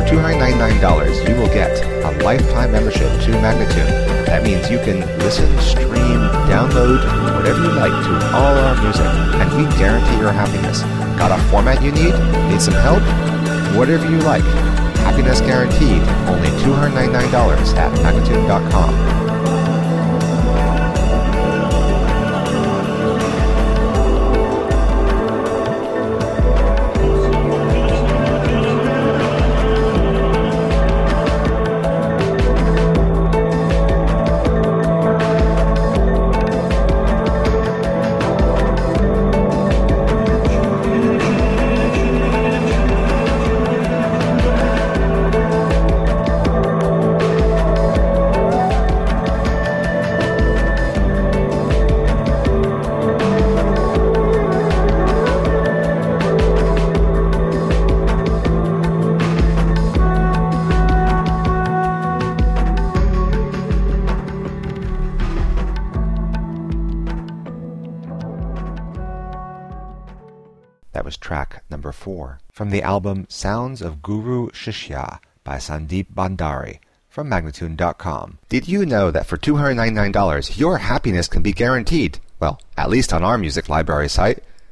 $299, you will get a lifetime membership to Magnatune. That means you can listen, stream, download, whatever you like to all our music, and we guarantee your happiness. Got a format you need? Need some help? Whatever you like. Happiness guaranteed. Only $299 at Magnatune.com. That was track number 4 from the album Sounds of Guru Shishya by Sandeep Bhandari from Magnatune.com. Did you know that for $299 your happiness can be guaranteed? Well, at least on our music library site.